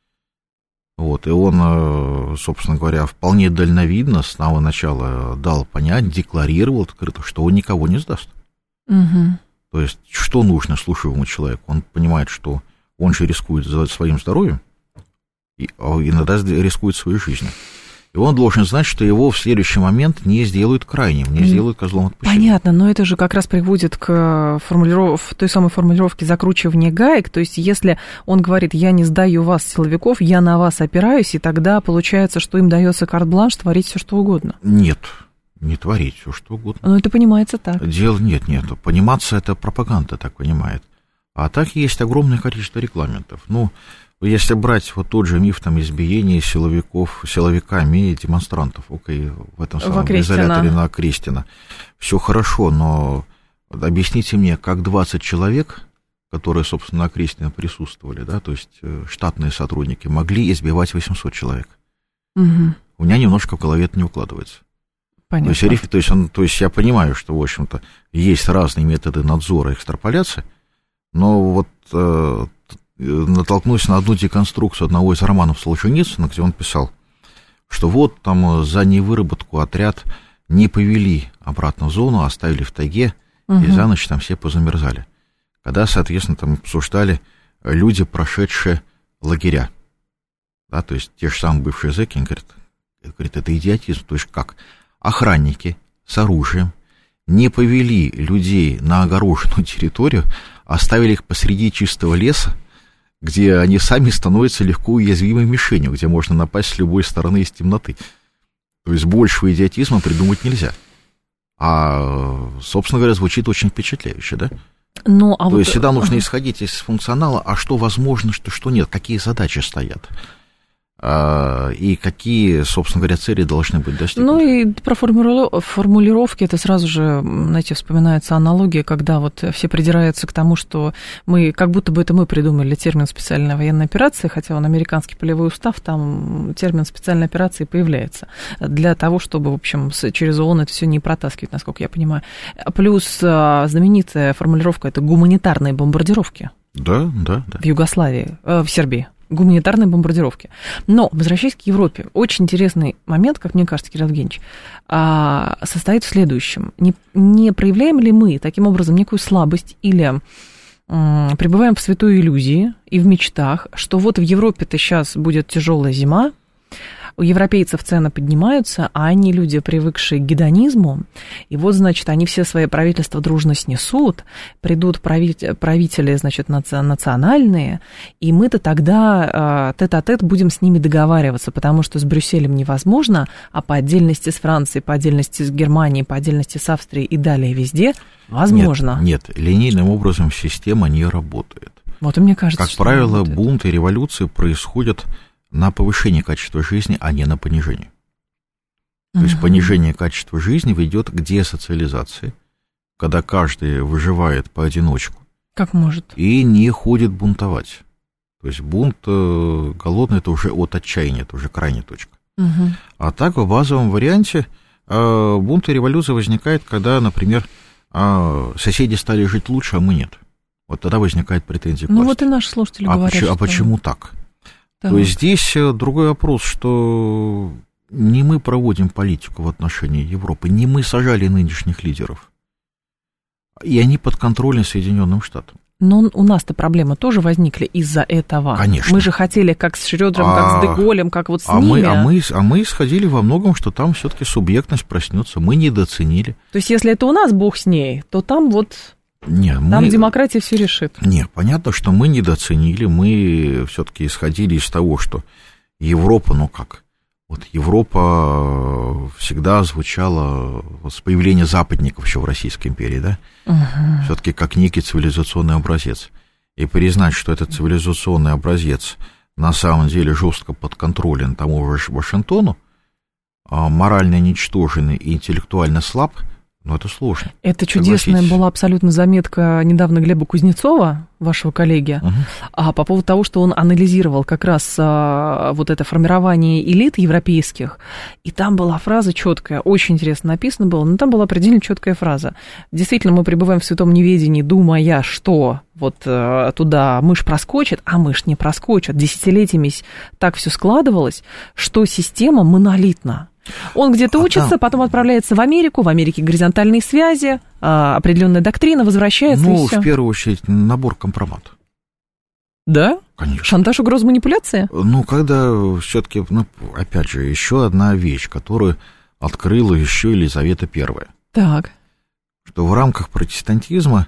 Вот, и он, собственно говоря, вполне дальновидно с самого начала дал понять, декларировал открыто, что он никого не сдаст. Угу. То есть что нужно слушаемому человеку? Он понимает, что он же рискует своим здоровьем, и иногда рискует своей жизнью. И он должен знать, что его в следующий момент не сделают крайним, не сделают козлом отпущения. Понятно, но это же как раз приводит к формулиров... той самой формулировке закручивания гаек. То есть если он говорит, я не сдаю вас, силовиков, я на вас опираюсь, и тогда получается, что им дается карт-бланш творить все что угодно. Нет, не творить все что угодно. Но это понимается так. Дело нет, нет. Пониматься — это пропаганда так понимает. А так есть огромное количество регламентов. Ну, если брать вот тот же миф там избиения силовиков, силовиками и демонстрантов, окей, в этом самом изоляторе на Крестина, все хорошо, но объясните мне, как двадцать человек, которые, собственно, на Крестина присутствовали, да, то есть штатные сотрудники, могли избивать восемьсот человек? Угу. У меня немножко в голове это не укладывается. Понятно. То есть, то есть, он, то есть я понимаю, что, в общем-то, есть разные методы надзора и экстраполяции, но вот э, натолкнулся на одну деконструкцию одного из романов Солженицына, где он писал, что вот там за невыработку отряд не повели обратно в зону, оставили в тайге, угу. И за ночь там все позамерзали. Когда, соответственно, там обсуждали люди, прошедшие лагеря, да, то есть те же самые бывшие зэки, они говорят, говорят, это идиотизм, то есть как? Охранники с оружием не повели людей на огороженную территорию, оставили их посреди чистого леса, где они сами становятся легко уязвимой мишенью, где можно напасть с любой стороны из темноты. То есть большего идиотизма придумать нельзя. А, собственно говоря, звучит очень впечатляюще, да? Ну, а То вот... есть всегда нужно исходить из функционала, а что возможно, что, что нет, какие задачи стоят. И какие, собственно говоря, цели должны быть достигнуты. Ну и про формулировки, это сразу же, знаете, вспоминается аналогия, когда вот все придираются к тому, что мы, как будто бы это мы придумали термин «специальная военная операция», хотя он американский полевой устав, там термин «специальная операция» появляется для того, чтобы, в общем, через ООН это все не протаскивать, насколько я понимаю. Плюс знаменитая формулировка – это гуманитарные бомбардировки. Да, да, да. В Югославии, в Сербии. Гуманитарной бомбардировки. Но, возвращаясь к Европе, очень интересный момент, как мне кажется, Кирилл Евгеньевич, состоит в следующем. Не, не проявляем ли мы таким образом некую слабость или м, пребываем в святой иллюзии и в мечтах, что вот в Европе-то сейчас будет тяжелая зима, у европейцев цены поднимаются, а они люди, привыкшие к гедонизму, и вот, значит, они все свои правительства дружно снесут, придут правители, значит, национальные, и мы-то тогда тет-а-тет будем с ними договариваться, потому что с Брюсселем невозможно, а по отдельности с Францией, по отдельности с Германией, по отдельности с Австрией и далее везде возможно. Нет, нет, линейным образом система не работает. Вот и мне кажется, как правило, бунты и революции происходят на повышение качества жизни, а не на понижение. То uh-huh. есть понижение качества жизни ведет к десоциализации, когда каждый выживает поодиночку. Как может. И не ходит бунтовать. То есть бунт э, голодный – это уже от отчаяния, это уже крайняя точка. Uh-huh. А так, в базовом варианте э, бунт и революция возникает, когда, например, э, соседи стали жить лучше, а мы нет. Вот тогда возникает претензия к власти. Ну вот и наши слушатели а говорят, поч- что... А почему так? Да. То есть здесь другой вопрос, что не мы проводим политику в отношении Европы, не мы сажали нынешних лидеров, и они подконтрольны Соединенным Штатам. Но у нас-то проблемы тоже возникли из-за этого. Конечно. Мы же хотели как с Шрёдером, а, как с Деголем, как вот с а ними. Мы, а, мы, а мы исходили во многом, что там все-таки субъектность проснется, мы недооценили. То есть если это у нас, бог с ней, то там вот... Не, мы... Там демократия все решит. Нет, понятно, что мы недооценили, мы все-таки исходили из того, что Европа, ну как, вот Европа всегда звучала вот с появления западников еще в Российской империи, да, угу. все-таки как некий цивилизационный образец. И признать, что этот цивилизационный образец на самом деле жестко подконтролен тому же Вашингтону, морально ничтожен и интеллектуально слаб, ну, это сложно. Это чудесная была абсолютно заметка недавно Глеба Кузнецова, вашего коллеги, uh-huh. а, по поводу того, что он анализировал как раз а, вот это формирование элит европейских, и там была фраза четкая, очень интересно написано было, но там была предельно четкая фраза. Действительно, мы пребываем в святом неведении, думая, что вот а, туда мышь проскочит, а мышь не проскочит. Десятилетиями так все складывалось, что система монолитна. Он где-то а учится, там... потом отправляется в Америку, в Америке горизонтальные связи, определенная доктрина, возвращается ну, и все. Ну, в первую очередь, набор компромат. Да? Конечно. Шантаж, угроза, манипуляция? Ну, когда все-таки, ну, опять же, еще одна вещь, которую открыла еще Елизавета Первая. Так. Что в рамках протестантизма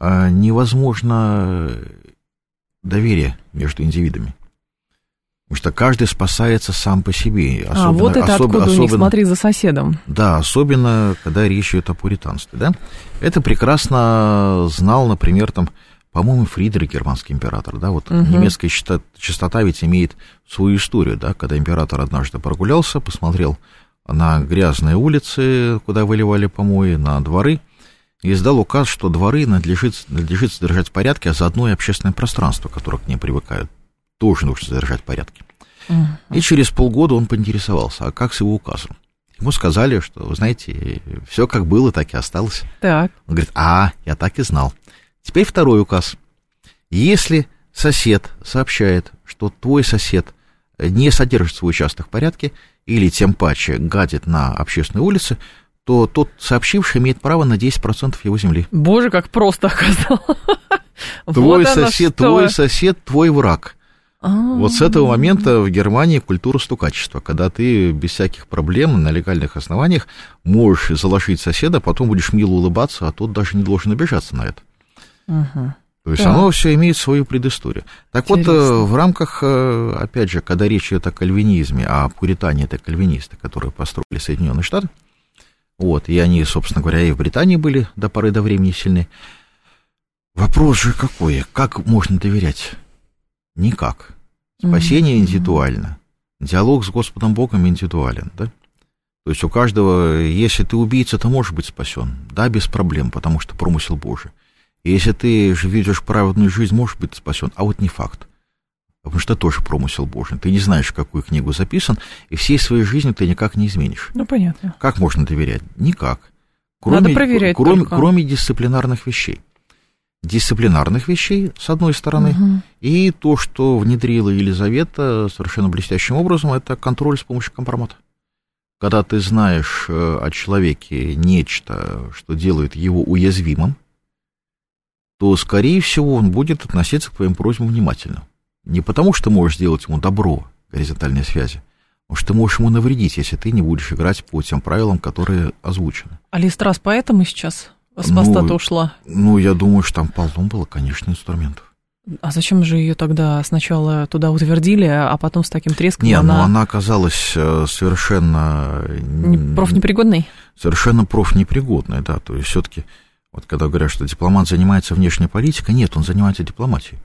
невозможно доверие между индивидами. Потому что каждый спасается сам по себе. Особенно, а, вот это особенно, откуда у них, особенно, смотри, за соседом. Да, особенно, когда речь идет о пуританстве, да. Это прекрасно знал, например, там, по-моему, Фридрих, германский император, да, вот угу. немецкая частота, частота ведь имеет свою историю, да, когда император однажды прогулялся, посмотрел на грязные улицы, куда выливали помои, на дворы, и издал указ, что дворы надлежит, надлежит содержать в порядке, а заодно и общественное пространство, которое к ним привыкают, тоже нужно содержать в порядке. Uh-huh. И через полгода он поинтересовался, а как с его указом? Ему сказали, что, вы знаете, все как было, так и осталось. Так. Он говорит, а, я так и знал. Теперь второй указ. Если сосед сообщает, что твой сосед не содержит свой участок в порядке, или тем паче гадит на общественной улице, то тот сообщивший имеет право на десять процентов его земли. Боже, как просто оказалось. Твой сосед, твой сосед, твой враг. Вот с этого момента в Германии культура стукачества, когда ты без всяких проблем на легальных основаниях можешь заложить соседа, потом будешь мило улыбаться, а тот даже не должен обижаться на это. Угу. То есть да. оно все имеет свою предысторию. Так Интересно. Вот, в рамках, опять же, когда речь идет о кальвинизме, а пуритане это кальвинисты, которые построили Соединенные Штаты, вот, и они, собственно говоря, и в Британии были до поры до времени сильны. Вопрос же какой? Как можно доверять? Никак. Спасение mm-hmm. индивидуально. Диалог с Господом Богом индивидуален, да? То есть у каждого, если ты убийца, то можешь быть спасен, да, без проблем, потому что промысел Божий. И если ты же ведешь праведную жизнь, можешь быть спасен, а вот не факт. Потому что это тоже промысел Божий. Ты не знаешь, в какую книгу записан, и всей своей жизни ты никак не изменишь. Ну, понятно. Как можно доверять? Никак. Кроме, Надо проверять кроме, только. Кроме дисциплинарных вещей. Дисциплинарных вещей, с одной стороны, угу. и то, что внедрила Елизавета совершенно блестящим образом, это контроль с помощью компромата. Когда ты знаешь о человеке нечто, что делает его уязвимым, то, скорее всего, он будет относиться к твоим просьбам внимательно. Не потому, что можешь сделать ему добро, горизонтальные связи, потому что ты можешь ему навредить, если ты не будешь играть по тем правилам, которые озвучены. А Ли Страс поэтому сейчас с поста-то ну, ушла? Ну, я думаю, что там полно было, конечно, инструментов. А зачем же ее тогда сначала туда утвердили, а потом с таким треском не, она... Не, ну она оказалась совершенно... Профнепригодной? Совершенно профнепригодной, да, то есть все-таки, вот когда говорят, что дипломат занимается внешней политикой, нет, он занимается дипломатией.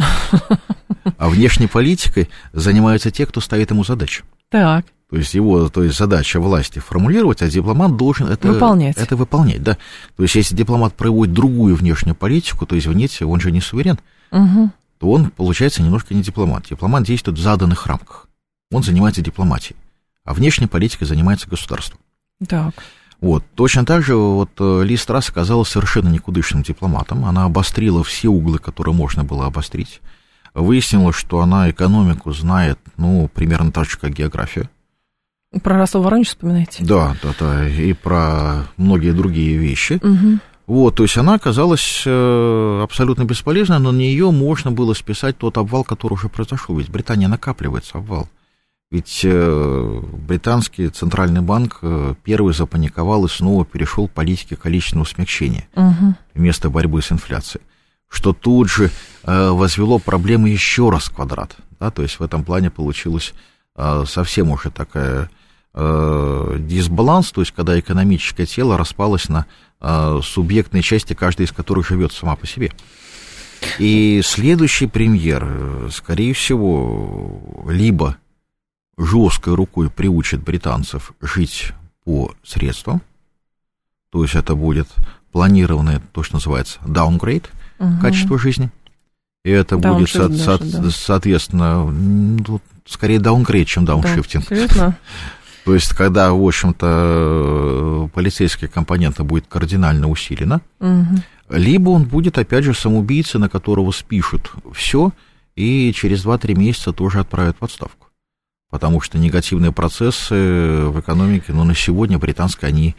А внешней политикой занимаются те, кто ставит ему задачи. Так. То есть его, то есть задача власти формулировать, а дипломат должен это выполнять. Это выполнять, да. То есть если дипломат проводит другую внешнюю политику, то извините, он же не суверен, угу. то он, получается, немножко не дипломат. Дипломат действует в заданных рамках. Он занимается дипломатией, а внешней политикой занимается государство. Так. Вот. Точно так же вот Ли Страс оказалась совершенно никудышным дипломатом. Она обострила все углы, которые можно было обострить. Выяснилось, что она экономику знает, ну, примерно так же, как географию. Про Ростов-Воронеж вспоминаете? Да, да, да, и про многие другие вещи. Угу. Вот, то есть она оказалась абсолютно бесполезной, но на нее можно было списать тот обвал, который уже произошел. Ведь в Британии накапливается обвал. Ведь британский центральный банк первый запаниковал и снова перешел к политике количественного смягчения угу. вместо борьбы с инфляцией, что тут же возвело проблемы еще раз в квадрат. Да, то есть в этом плане получилось совсем уже такая дисбаланс, то есть когда экономическое тело распалось на субъектные части, каждая из которых живет сама по себе. И следующий премьер, скорее всего, либо жесткой рукой приучит британцев жить по средствам, то есть это будет планированное, то, что называется downgrade угу. качества жизни, и это Даун будет, со- даже, со- да. соответственно, ну, скорее downgrade, чем дауншифтинг. Да, то есть, когда, в общем-то, полицейская компонента будет кардинально усилена, угу. либо он будет, опять же, самоубийцей, на которого спишут все, и через два-три месяца тоже отправят в отставку. Потому что негативные процессы в экономике, ну, на сегодня британской, они,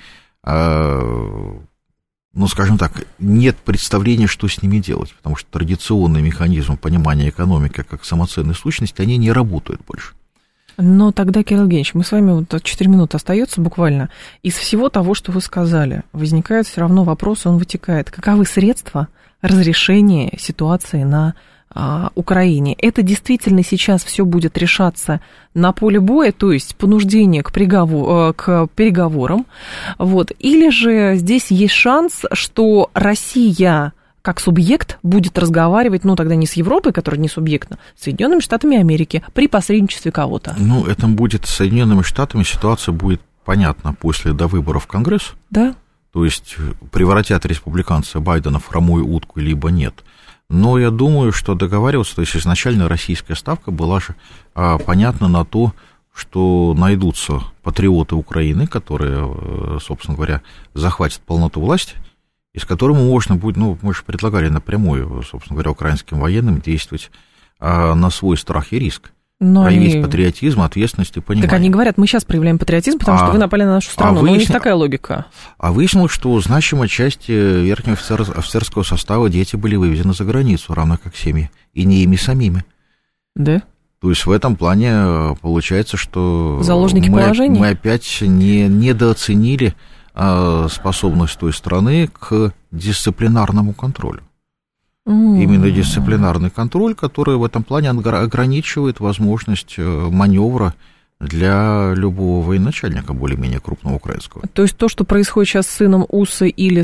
э, ну, скажем так, нет представления, что с ними делать, потому что традиционный механизм понимания экономики как самоценной сущности, они не работают больше. Но тогда, Кирилл Евгеньевич, мы с вами, вот четыре минуты остается буквально, из всего того, что вы сказали, возникает все равно вопрос, он вытекает. Каковы средства разрешения ситуации на Украине? Это действительно сейчас все будет решаться на поле боя, то есть понуждение к, приговор, к переговорам, вот, или же здесь есть шанс, что Россия как субъект будет разговаривать, ну, тогда не с Европой, которая не субъектна, с Соединенными Штатами Америки при посредничестве кого-то? Ну, это будет с Соединенными Штатами, ситуация будет понятна после до выборов в Конгресс. Да. То есть превратят республиканцы Байдена в хромую утку, либо нет. Но я думаю, что договариваться, то есть изначально российская ставка была же а, понятна на то, что найдутся патриоты Украины, которые, собственно говоря, захватят полноту власти, и с которыми можно будет, ну, мы же предлагали напрямую, собственно говоря, украинским военным действовать а, на свой страх и риск. Но проявить они... патриотизм, ответственность и понимание. Так они говорят, мы сейчас проявляем патриотизм, потому а, что вы напали на нашу страну. А выясни... Но у них такая логика. А выяснилось, что значимая часть верхнего офицер... офицерского состава дети были вывезены за границу, равно как семьи, и не ими самими. Да? То есть в этом плане получается, что заложники мы, положения? мы опять не, недооценили а, способность той страны к дисциплинарному контролю. Mm. Именно дисциплинарный контроль, который в этом плане ограничивает возможность маневра для любого военачальника, более-менее крупного украинского. То есть то, что происходит сейчас с сыном Усы или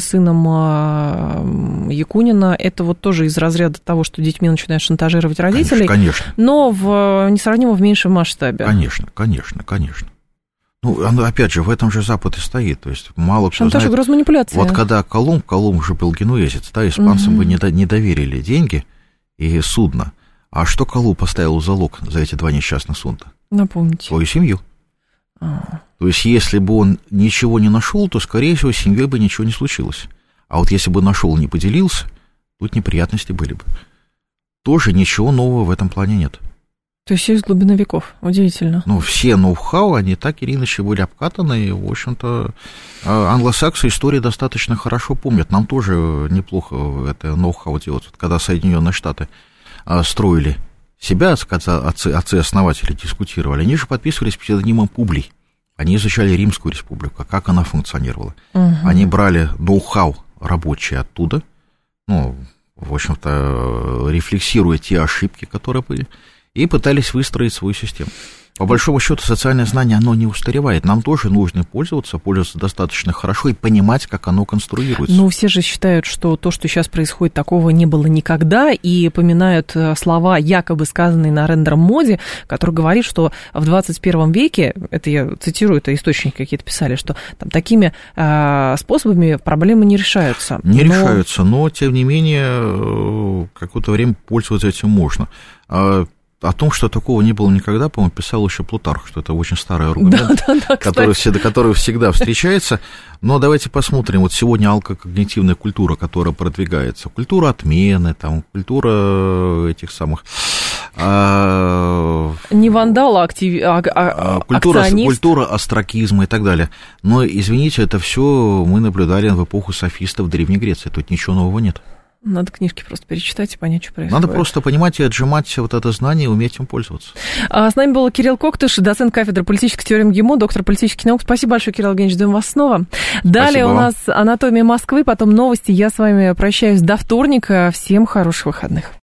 сыном Якунина, это вот тоже из разряда того, что детьми начинают шантажировать родителей, конечно, конечно. Но в несравнимо в меньшем масштабе. Конечно, конечно, конечно. Ну, опять же, в этом же Запад и стоит, то есть мало кто Шантаж, знает. угроза, манипуляция. Вот когда Колумб, Колумб же был генуэзец, да, испанцам угу. бы не, до, не доверили деньги и судно. А что Колумб поставил залог за эти два несчастных судна? Напомните. Свою семью. А. То есть, если бы он ничего не нашел, то, скорее всего, с семьей бы ничего не случилось. А вот если бы нашел и не поделился, тут неприятности были бы. Тоже ничего нового в этом плане нет. То есть все из глубины веков. Удивительно. Ну, все ноу-хау, они так или иначе были обкатаны, и, в общем-то, англосаксы истории достаточно хорошо помнят. Нам тоже неплохо это ноу-хау делать. Вот когда Соединенные Штаты строили себя, отцы-основатели дискутировали, они же подписывались псевдонимом Публий. Они изучали Римскую республику, как она функционировала. Угу. Они брали ноу-хау рабочие оттуда, ну, в общем-то, рефлексируя те ошибки, которые были, и пытались выстроить свою систему. По большому счету, социальное знание, оно не устаревает. Нам тоже нужно пользоваться, пользоваться достаточно хорошо и понимать, как оно конструируется. Ну, все же считают, что то, что сейчас происходит, такого не было никогда, и поминают слова, якобы сказанные на Нарендрой Моди, который говорит, что в двадцать первом веке, это я цитирую, это источники какие-то писали, что там такими э, способами проблемы не решаются. Не но... решаются, но, тем не менее, какое-то время пользоваться этим можно. О том, что такого не было никогда, по-моему, писал еще Плутарх, что это очень старый аргумент, да, да, да, который, всегда, который всегда встречается. Но давайте посмотрим. Вот сегодня алкокогнитивная культура, которая продвигается. Культура отмены, там, культура этих самых... А, не вандал, а, актив... а, а культура, акционист. Культура астракизма и так далее. Но, извините, это все мы наблюдали в эпоху софистов в Древней Греции. Тут ничего нового нет. Надо книжки просто перечитать и понять, что происходит. Надо просто понимать и отжимать вот это знание и уметь им пользоваться. А с нами был Кирилл Коктыш, доцент кафедры политической теории МГИМО, доктор политических наук. Спасибо большое, Кирилл Евгеньевич, ждем вас снова. Далее Спасибо у нас вам. «Анатомия Москвы», потом новости. Я с вами прощаюсь до вторника. Всем хороших выходных.